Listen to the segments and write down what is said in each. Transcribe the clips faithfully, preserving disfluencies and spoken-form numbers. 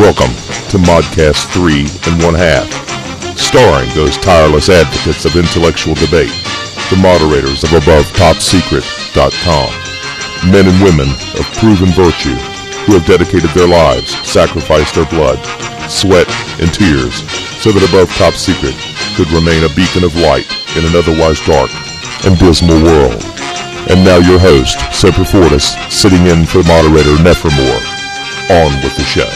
Welcome to Modcast three and one half, starring those tireless advocates of intellectual debate, the moderators of above top secret dot com, men and women of proven virtue who have dedicated their lives, sacrificed their blood, sweat, and tears so that Above Top Secret could remain a beacon of light in an otherwise dark and dismal world. And now your host, Semper Fortis, sitting in for moderator Nephrimore. On with the show.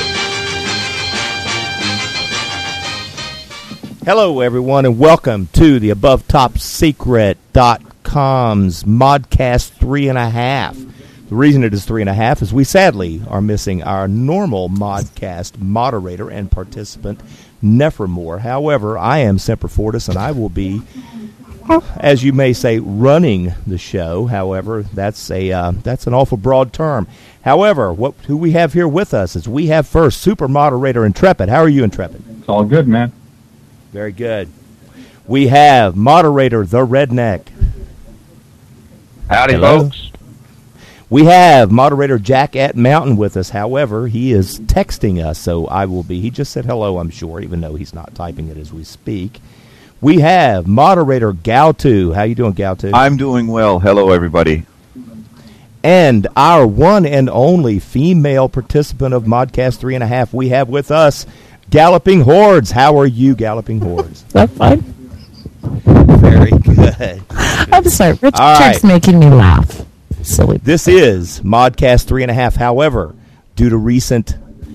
Hello, everyone, and welcome to the Above Top Secret dot com's Modcast three and a half. The reason it is three and a half is we sadly are missing our normal Modcast moderator and participant, Nephrimore. However, I am Semper Fortis, and I will be, as you may say, running the show. However, that's a uh, that's an awful broad term. However, what who we have here with us is we have first super moderator Intrepid. How are you, Intrepid? It's all good, man. Very good. We have moderator The Redneck. Howdy, Hello. folks. We have moderator Jack at Mountain with us. However, he is texting us, so I will be. He just said hello, I'm sure, even though he's not typing it as we speak. We have moderator Gautu. How you doing, Gautu? I'm doing well. Hello, everybody. And our one and only female participant of Modcast three and a half, we have with us Galloping Hordes. How are you, Galloping Hordes? I'm fine. Very good. I'm sorry. Richard's All right. making me laugh. Silly. This is Modcast three and a half. However, due to recent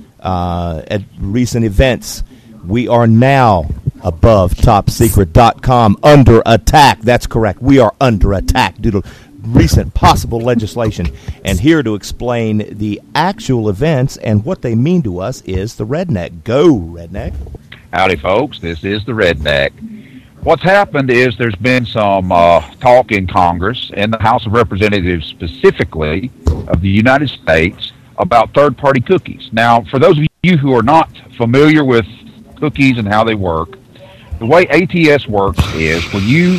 uh, at recent events, we are now Above Top Secret dot com under attack. That's correct. We are under attack due to recent possible legislation. And here to explain the actual events and what they mean to us is the Redneck. Go, Redneck. Howdy, folks. This is the Redneck. What's happened is there's been some uh, talk in Congress and the House of Representatives specifically of the United States about third-party cookies. Now, for those of you who are not familiar with cookies and how they work, the way A T S works is when you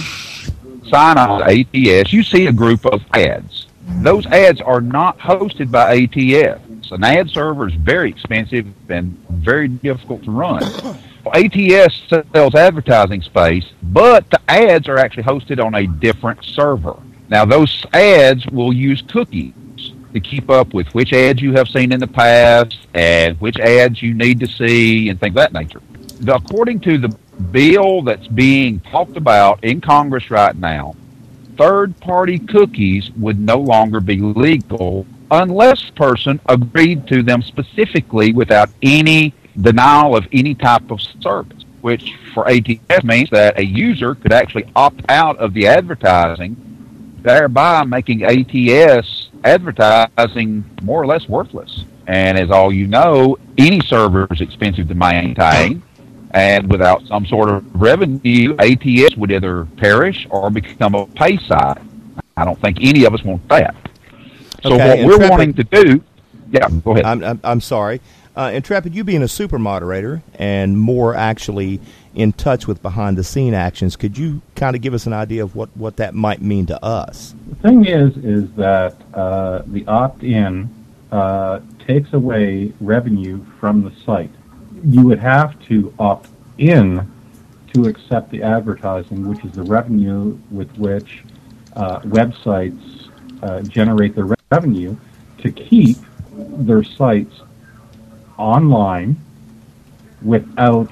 sign on to A T S, you see a group of ads. Those ads are not hosted by A T S. An ad server is very expensive and very difficult to run. A T S sells advertising space, but the ads are actually hosted on a different server. Now, those ads will use cookies to keep up with which ads you have seen in the past and which ads you need to see and things of that nature. The, according to the bill that's being talked about in Congress right now, third-party cookies would no longer be legal unless the person agreed to them specifically without any denial of any type of service, which for A T S means that a user could actually opt out of the advertising, thereby making A T S advertising more or less worthless. And as all you know, any server is expensive to maintain, and without some sort of revenue, A T S would either perish or become a pay site. I don't think any of us want that. So Okay, what we're Intrepid- wanting to do, yeah, go ahead. I'm, I'm, I'm sorry. Uh, Intrepid, you being a super moderator and more actually in touch with behind-the-scene actions, could you kind of give us an idea of what, what that might mean to us? The thing is, is that uh, the opt-in uh, takes away revenue from the site. You would have to opt in to accept the advertising, which is the revenue with which uh, websites uh, generate their revenue to keep their sites online without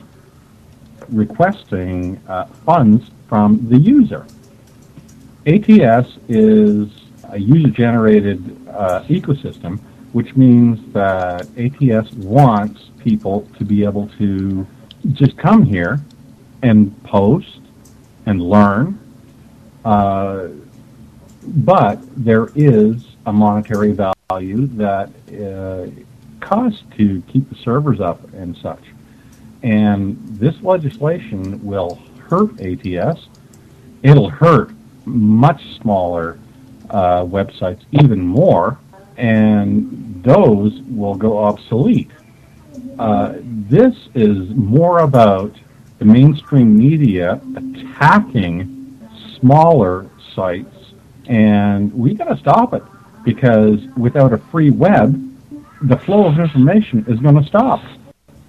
requesting uh, funds from the user. A T S is a user-generated uh, ecosystem, which means that A T S wants people to be able to just come here and post and learn, uh, but there is a monetary value that uh, costs to keep the servers up and such. And this legislation will hurt A T S. It'll hurt much smaller uh, websites even more, and those will go obsolete. Uh, this is more about the mainstream media attacking smaller sites, and we got to stop it, because without a free web, the flow of information is going to stop.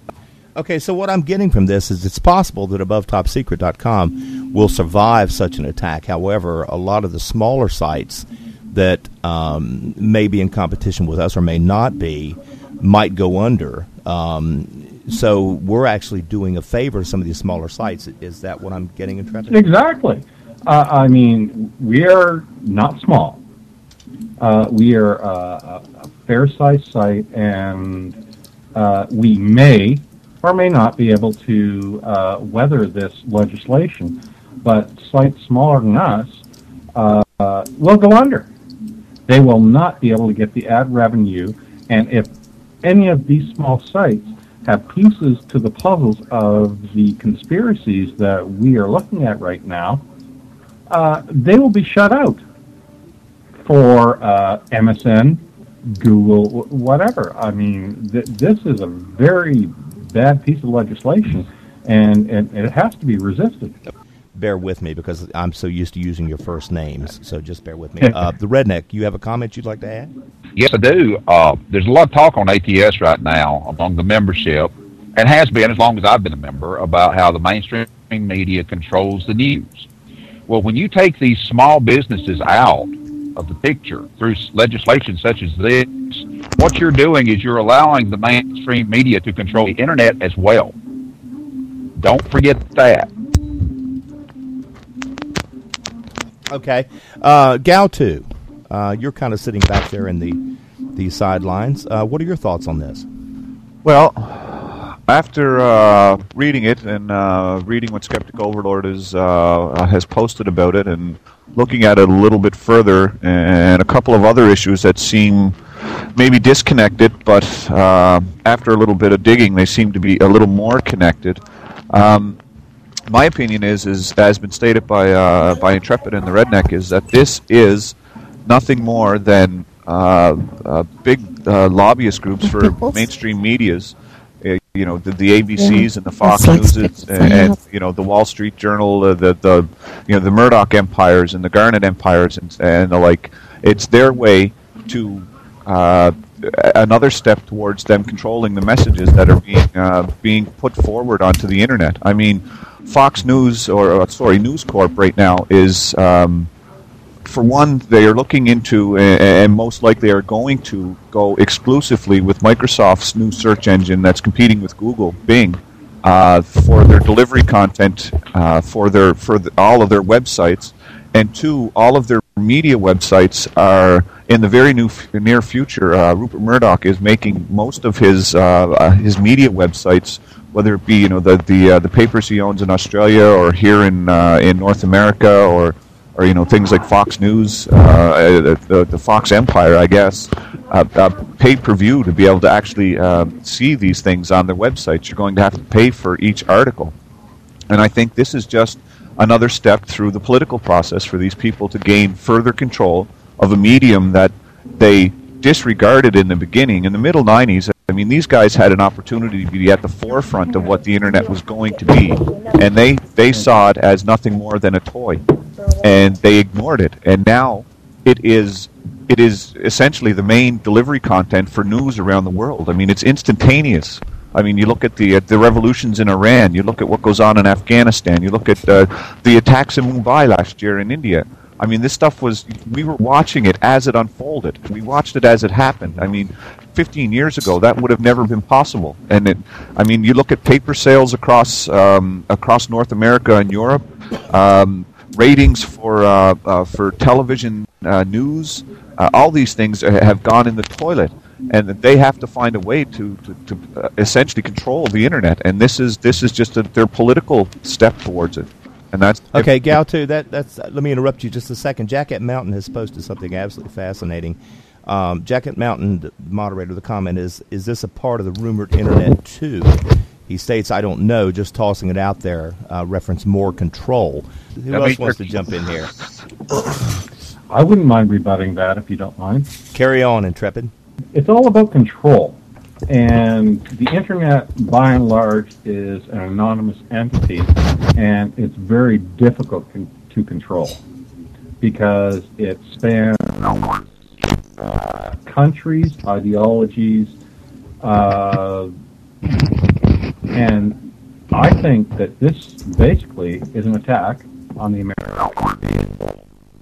Okay, so what I'm getting from this is it's possible that above top secret dot com will survive such an attack. However, a lot of the smaller sites that um, may be in competition with us or may not be might go under. Um, so we're actually doing a favor to some of these smaller sites. Is that what I'm getting, Intrepid? Exactly. Uh, I mean, we are not small. Uh, we are uh, a fair-sized site, and uh, we may or may not be able to uh, weather this legislation. But sites smaller than us uh, will go under. They will not be able to get the ad revenue, and if any of these small sites have pieces to the puzzles of the conspiracies that we are looking at right now, uh, they will be shut out for uh, M S N, Google, whatever. I mean, th- this is a very bad piece of legislation, and, and it has to be resisted. Bear with me because I'm so used to using your first names, so just bear with me. Uh, the Redneck, you have a comment you'd like to add? Yes, I do. Uh, there's a lot of talk on A T S right now among the membership, and has been as long as I've been a member, about how the mainstream media controls the news. Well, when you take these small businesses out of the picture through legislation such as this, what you're doing is you're allowing the mainstream media to control the internet as well. Don't forget that. Okay. Uh, Gautu, uh, you're kind of sitting back there in the, the sidelines. Uh, what are your thoughts on this? Well, after uh, reading it and uh, reading what Skeptic Overlord is, uh, has posted about it and looking at it a little bit further and a couple of other issues that seem maybe disconnected, but uh, after a little bit of digging, they seem to be a little more connected. Um, my opinion is, is as has been stated by uh, by Intrepid and the Redneck, is that this is nothing more than uh, uh, big uh, lobbyist groups for mainstream medias. Uh, you know, the, the A B Cs and the Fox News and, and you know the Wall Street Journal, uh, the the you know the Murdoch empires and the Garnet empires and and the like. It's their way to uh, another step towards them controlling the messages that are being uh, being put forward onto the internet. I mean, Fox News or uh, sorry, News Corp right now is, um, for one, they are looking into and, and most likely are going to go exclusively with Microsoft's new search engine that's competing with Google, Bing, uh, for their delivery content uh, for their for the, all of their websites, and two, all of their media websites are in the very new f- near future. Uh, Rupert Murdoch is making most of his uh, uh, his media websites, whether it be you know the the uh, the papers he owns in Australia or here in uh, in North America, or or you know things like Fox News, uh, the, the Fox Empire, I guess, uh, uh, pay per view to be able to actually uh, see these things on their websites. You're going to have to pay for each article, and I think this is just another step through the political process for these people to gain further control of a medium that they disregarded in the beginning. In the middle nineties, I mean, these guys had an opportunity to be at the forefront of what the internet was going to be, and they, they saw it as nothing more than a toy, and they ignored it. And now it is it is essentially the main delivery content for news around the world. I mean, it's instantaneous. I mean, you look at the at the revolutions in Iran, you look at what goes on in Afghanistan, you look at uh, the attacks in Mumbai last year in India. I mean, this stuff was, we were watching it as it unfolded. We watched it as it happened. I mean, fifteen years ago, that would have never been possible. And, it, I mean, you look at paper sales across um, across North America and Europe, um, ratings for uh, uh, for television uh, news, uh, all these things have gone in the toilet. And they have to find a way to, to, to uh, essentially control the internet. And this is this is just a, their political step towards it. And that's okay, Gautu. That that's. Uh, let me interrupt you just a second. Jacket Mountain has posted something absolutely fascinating. Um, Jacket Mountain, the moderator of the comment, is is this a part of the rumored internet too? He states, "I don't know, just tossing it out there." Uh, reference more control. Who That else means wants to jump in here? I wouldn't mind rebutting that if you don't mind. Carry on, Intrepid. It's all about control. And the internet, by and large, is an anonymous entity, and it's very difficult con- to control because it spans uh, countries, ideologies, uh, And I think that this basically is an attack on the American.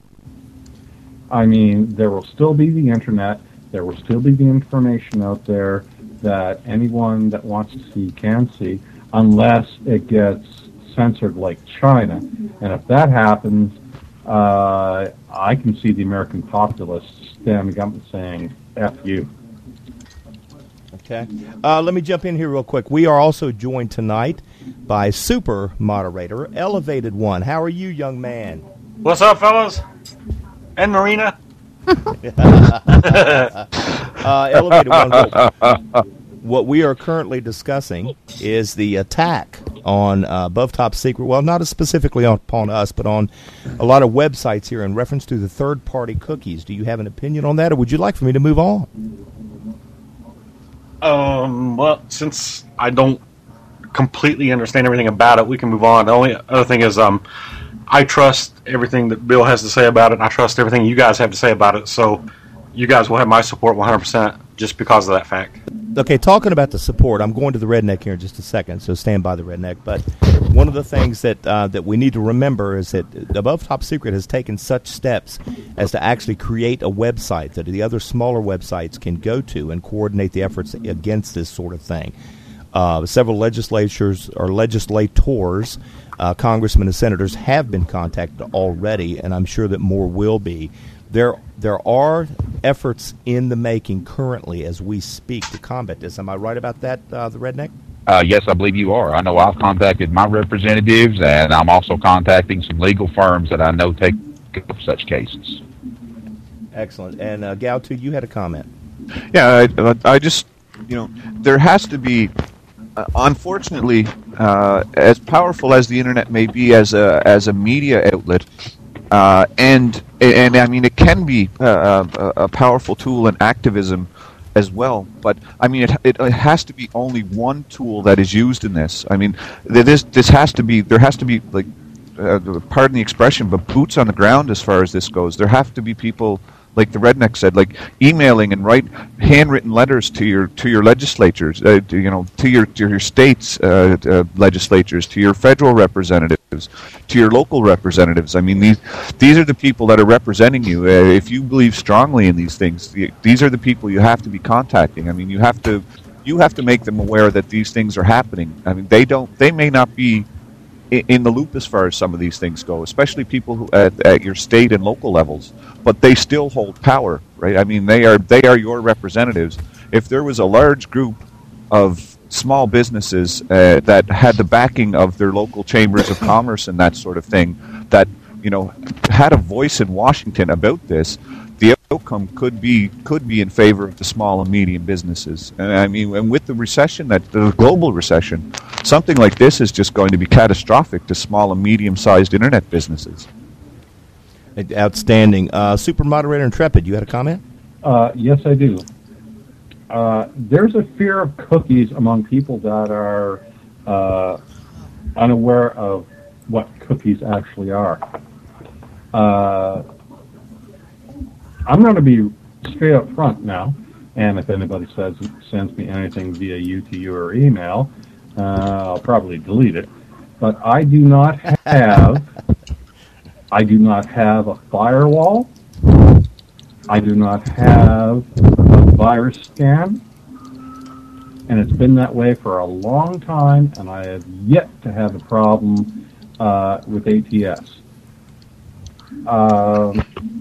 I mean, there will still be the internet. There will still be the information out there that anyone that wants to see can see, unless it gets censored like China. And if that happens, uh, I can see the American populace standing up and saying, F you. Okay. Uh, let me jump in here real quick. We are also joined tonight by super moderator, Elevated One. How are you, young man? What's up, fellas? And Marina? uh, Elevated One. What we are currently discussing is the attack on uh, Above Top Secret. Well, not specifically upon us, but on a lot of websites here in reference to the third-party cookies. Do you have an opinion on that, or would you like for me to move on? Um. Well, since I don't completely understand everything about it, we can move on. The only other thing is, um, I trust everything that Bill has to say about it. I trust everything you guys have to say about it. So you guys will have my support one hundred percent just because of that fact. Okay, talking about the support, I'm going to the redneck here in just a second, so stand by the redneck. But one of the things that uh, that we need to remember is that Above Top Secret has taken such steps as to actually create a website that the other smaller websites can go to and coordinate the efforts against this sort of thing. Uh, several legislatures or legislators, uh, congressmen and senators have been contacted already, and I'm sure that more will be. There there are efforts in the making currently as we speak to combat this. Am I right about that, uh, the redneck? Uh, yes, I believe you are. I know I've contacted my representatives, and I'm also contacting some legal firms that I know take up such cases. Excellent. And uh, Gautu, you had a comment. Yeah, I, I just, you know, there has to be, uh, unfortunately, uh, as powerful as the internet may be as a as a media outlet, uh, and and I mean it can be uh, a, a powerful tool in activism as well. But I mean, it, it it has to be only one tool that is used in this. I mean, this this has to be there has to be like, uh, pardon the expression, but boots on the ground as far as this goes. There have to be people, like the redneck said, like emailing and write handwritten letters to your to your legislatures, uh, to, you know, to your to your states uh, uh, legislatures, to your federal representatives, to your local representatives. I mean, these these are the people that are representing you. Uh, if you believe strongly in these things, the, these are the people you have to be contacting. I mean, you have to you have to make them aware that these things are happening. I mean, they don't they may not be in the loop as far as some of these things go, especially people who at, at your state and local levels, but they still hold power, right? I mean, they are they are your representatives. If there was a large group of small businesses uh, that had the backing of their local chambers of commerce and that sort of thing, that, you know, had a voice in Washington about this, the outcome could be could be in favor of the small and medium businesses. And I mean, and with the recession, that the global recession, something like this is just going to be catastrophic to small and medium-sized internet businesses. Outstanding. Uh, Super Moderator Intrepid, you had a comment? Uh, yes, I do. Uh, there's a fear of cookies among people that are uh, unaware of what cookies actually are. Uh, I'm going to be straight up front now, and if anybody says sends me anything via U T U or email, uh, I'll probably delete it. But I do not have, I do not have a firewall. I do not have a virus scan, and it's been that way for a long time, and I have yet to have a problem uh, with A T S. Um,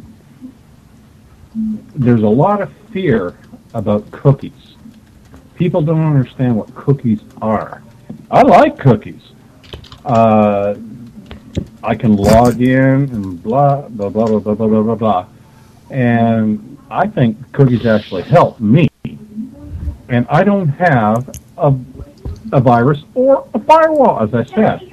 there's a lot of fear about cookies. People don't understand what cookies are. I like cookies. Uh, I can log in and blah, blah, blah, blah, blah, blah, blah, blah. And I think cookies actually help me. And I don't have a, a virus or a firewall, as I said.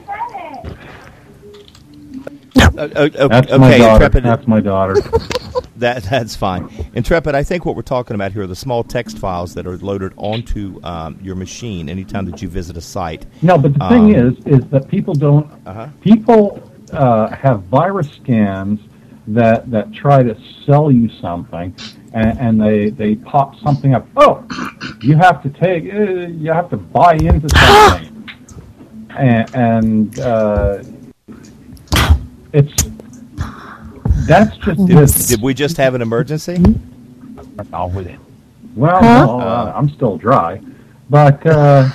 Uh, uh, uh, That's okay, my daughter. Intrepid. That's my daughter. That that's fine. Intrepid, I think what we're talking about here are the small text files that are loaded onto um, your machine anytime that you visit a site. No, but the um, thing is, is that people don't. Uh-huh. People uh, have virus scans that that try to sell you something, and, and they they pop something up. Oh, you have to take, uh, you have to buy into something, and, and uh, it's that's just Did, this. did we just have an emergency? On with it. Well, Huh? no, uh, I'm still dry, but uh,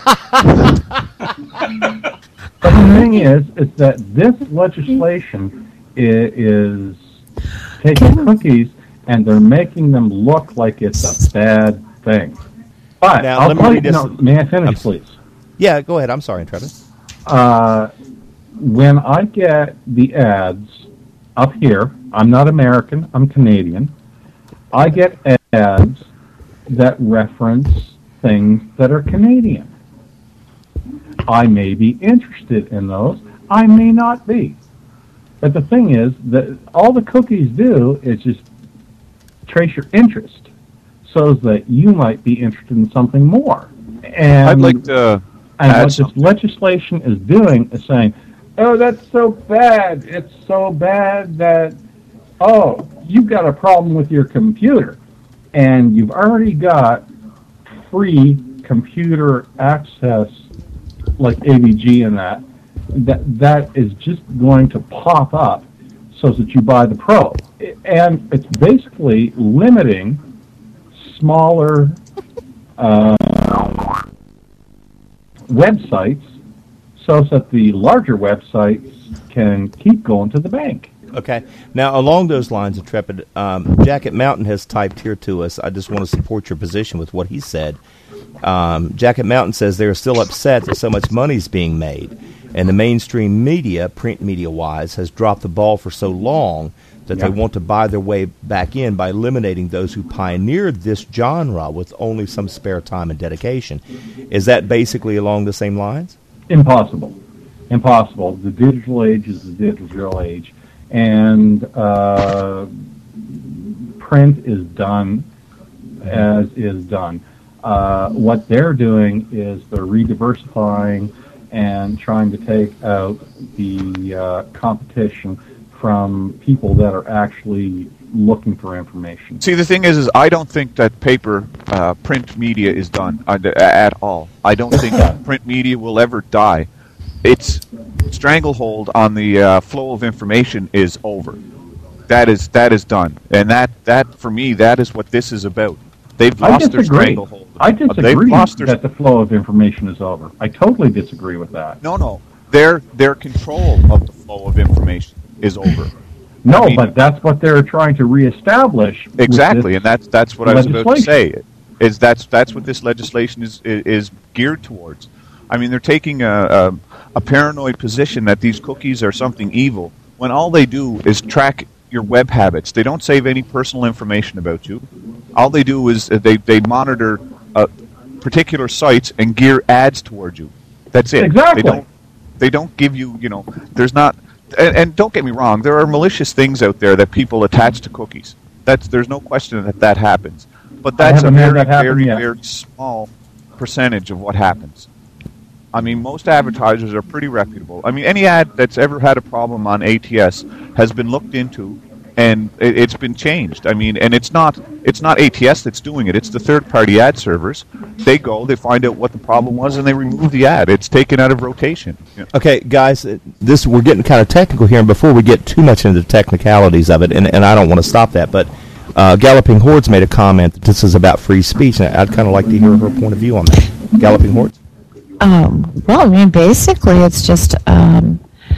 but the thing is, is that this legislation is, is taking cookies and they're making them look like it's a bad thing. But Now, I'll let me tell you, read this- no, may I finish, I'm- please? Yeah, go ahead. I'm sorry, Trevor. Uh, when I get the ads up here, I'm not American, I'm Canadian. I get ads that reference things that are Canadian. I may be interested in those. I may not be. But the thing is that all the cookies do is just trace your interest so that you might be interested in something more. And I'd like to and add what this something. legislation is doing is saying, oh, that's so bad. It's so bad that, oh, you've got a problem with your computer. And you've already got free computer access, like A V G and that, that, that is just going to pop up so that you buy the Pro. And it's basically limiting smaller uh, websites so that the larger websites can keep going to the bank. Okay. Now, along those lines, Intrepid, um, Jacket Mountain has typed here to us. I just want to support your position with what he said. Um, Jacket Mountain says they're still upset that so much money is being made, and the mainstream media, print media-wise, has dropped the ball for so long that Yeah. they want to buy their way back in by eliminating those who pioneered this genre with only some spare time and dedication. Is that basically along the same lines? Impossible. Impossible. The digital age is the digital age. And uh, print is done as is done. Uh, what they're doing is they're rediversifying and trying to take out the uh, competition from people that are actually looking for information. See, the thing is, is I don't think that paper, uh, print media is done uh, at all. I don't think print media will ever die. Its stranglehold on the uh, flow of information is over. That is that is done, and that, that for me, that is what this is about. They've I lost their disagree. stranglehold. I They've disagree lost their that the flow of information is over. I totally disagree with that. no, no. Their their control of the flow of information is over. No, I mean- but that's what they're trying to reestablish. with Exactly, this and that's that's what I was about to legislation. say. Is that's that's what this legislation is is, is geared towards. I mean, they're taking a, a a paranoid position that these cookies are something evil when all they do is track your web habits. They don't save any personal information about you. All they do is uh, they they monitor uh, particular sites and gear ads towards you. That's it. Exactly. They don't they don't give you you know. There's not. And, and don't get me wrong, there are malicious things out there that people attach to cookies. That's there's no question that that happens. But I that's a haven't had very, that happen very, yet. very small percentage of what happens. I mean, most advertisers are pretty reputable. I mean, any ad that's ever had a problem on A T S has been looked into, and it, it's been changed. I mean, and it's not it's not A T S that's doing it. It's the third-party ad servers. They go, they find out what the problem was, and they remove the ad. It's taken out of rotation. Yeah. Okay, guys, uh, this we're getting kind of technical here, and before we get too much into the technicalities of it, and, and I don't want to stop that, but uh, Galloping Hordes made a comment that this is about free speech, and I'd kind of like to hear her point of view on that. Galloping Hordes? Um, well, I mean, basically, it's just um,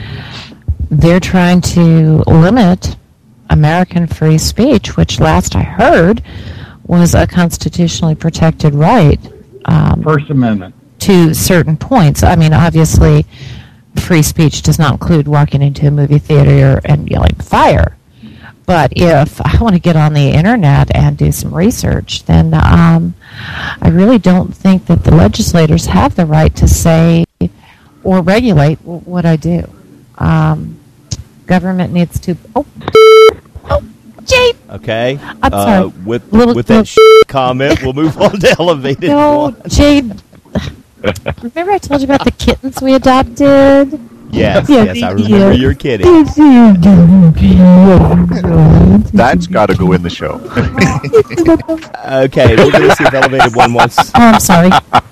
they're trying to limit American free speech, which last I heard was a constitutionally protected right um, First Amendment. to certain points. I mean, obviously, free speech does not include walking into a movie theater and yelling fire. But if I want to get on the internet and do some research, then um, I really don't think that the legislators have the right to say or regulate w- what I do. Um, government needs to. Oh, oh, Jade. Okay. I'm uh, sorry. With, Little- with that little- sh- comment, we'll move on to Elevated No, One. Jade. Remember I told you about the kittens we adopted? Yes, Yes, yes, I remember yes. your kitty. That's got to go in the show. Okay, we're going to see if Elevated One wants. Oh, I'm sorry.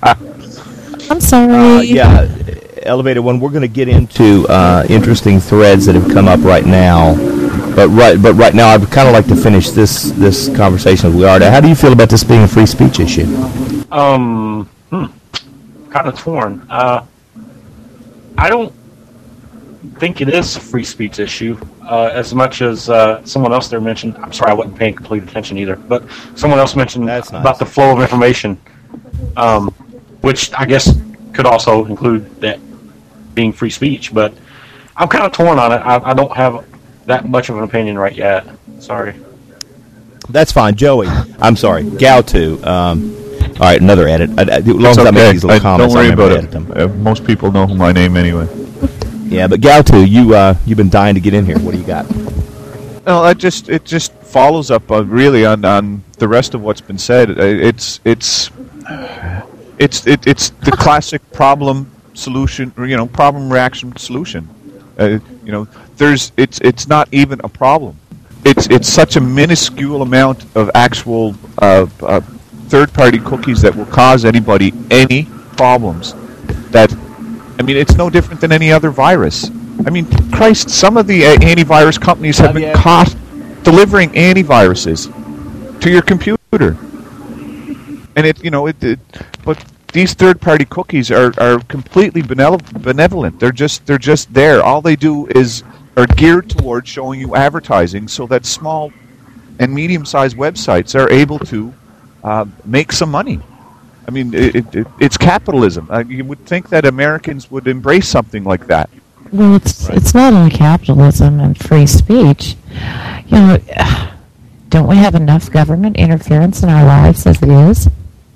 I'm sorry. Uh, yeah, Elevated One. We're going to get into uh, interesting threads that have come up right now, but right, but right now, I'd kind of like to finish this this conversation with Leonardo. How do you feel about this being a free speech issue? Um, hmm, kind of torn. Uh, I don't think it is a free speech issue uh, as much as uh, someone else there mentioned. I'm sorry, I wasn't paying complete attention either, but someone else mentioned That's nice. about the flow of information, um, which I guess could also include that being free speech. But I'm kind of torn on it. I, I don't have that much of an opinion right yet. Sorry. That's fine, Joey. I'm sorry, Gautu. Um, all right, another edit. I, I, as long It's as I make okay. these little I- comments, don't worry I'll never about edit it. them. Uh, most people know my name anyway. Yeah, but Gautu, you uh, you've been dying to get in here. What do you got? No, it just it just follows up on really on, on the rest of what's been said. Uh, It's it's it's it, it's the classic problem solution, or, you know, problem reaction solution. Uh, you know, there's it's it's not even a problem. It's it's such a minuscule amount of actual uh, uh, third-party cookies that will cause anybody any problems. That I mean, it's no different than any other virus. I mean, Christ, some of the uh, antivirus companies have been caught delivering antiviruses to your computer, and it, you know, it. it but these third-party cookies are, are completely benevolent, benevolent. They're just they're just there. All they do is are geared towards showing you advertising, so that small and medium-sized websites are able to uh, make some money. I mean, it, it, it, it's capitalism. Uh, you would think that Americans would embrace something like that. Well, it's it's not only capitalism and free speech. You know, don't we have enough government interference in our lives as it is?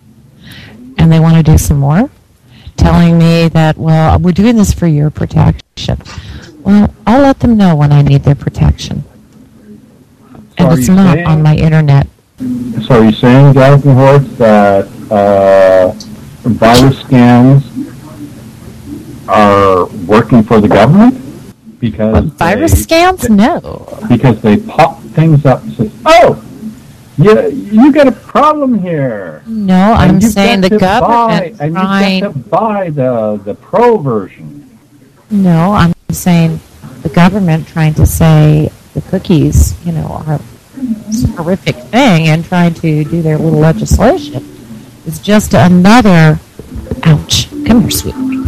And they want to do some more? Telling me that, well, we're doing this for your protection. Well, I'll let them know when I need their protection. So And are it's you not saying- on my internet. So are you saying, Jonathan Hortz, that uh, virus scans are working for the government? Because Virus they, scans? No. Because they pop things up and say, oh, you, you got a problem here. No, And I'm you've saying got the to government buy, And trying... you've got to buy the, the pro version. No, I'm saying the government trying to say the cookies, you know, are a horrific thing and trying to do their little legislation is just another, ouch, come here, sweetie,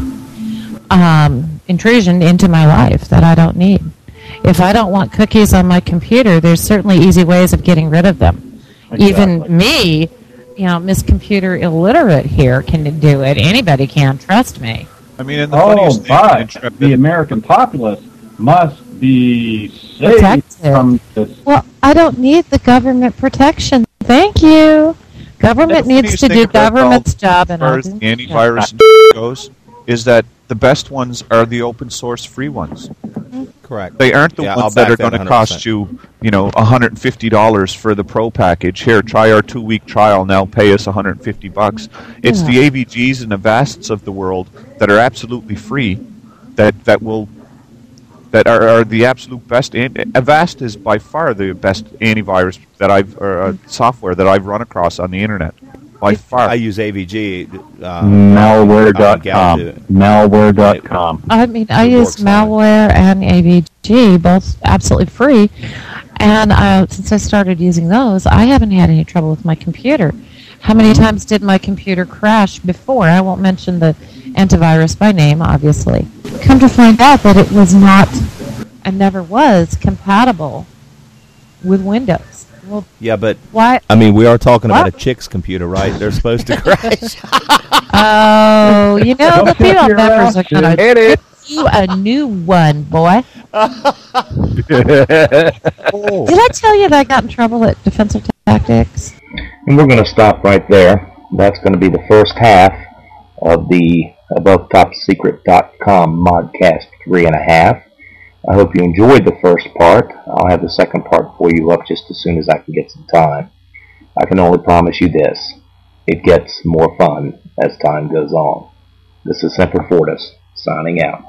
um, intrusion into my life that I don't need. If I don't want cookies on my computer, there's certainly easy ways of getting rid of them. Exactly. Even me, you know, Miss Computer Illiterate here can do it. Anybody can, trust me. I mean, and the Oh, funniest thing, but Intrepid- the American populace must be saved Protected. from this. Well, I don't need the government protection. Thank you. Government The needs funniest to thing do about government's all- job, as and far I'll as do the my job. antivirus and goes, is that the best ones are the open source free ones. Correct. They aren't the Yeah, I'll ones that back are that going to one hundred cost percent. you, you know, one hundred fifty dollars for the pro package. Here, try our two-week trial. Now pay us one hundred fifty bucks. It's Yeah. the A V Gs and Avasts of the world that are absolutely free, that that will, that are, are the absolute best. An- Avast is by far the best antivirus that I've or uh, software that I've run across on the internet. By far. I use A V G. Uh, Malware dot com. Gautu. Malware dot com. I mean, I It use works fine. malware and A V G, both absolutely free. And uh, since I started using those, I haven't had any trouble with my computer. How many times did my computer crash before? I won't mention the antivirus by name, obviously. Come to find out that it was not, and never was, compatible with Windows. Well, Yeah, but why? I mean, we are talking about a What? chick's computer, right? They're supposed to crash. Oh, you know, the Don't kick female your members are ass, going to dude. give you a new one, boy. Oh. Did I tell you that I got in trouble at Defensive Tactics? And we're going to stop right there. That's going to be the first half of the above top secret dot com modcast three and a half. I hope you enjoyed the first part. I'll have the second part for you up just as soon as I can get some time. I can only promise you this. It gets more fun as time goes on. This is Semper Fortis, signing out.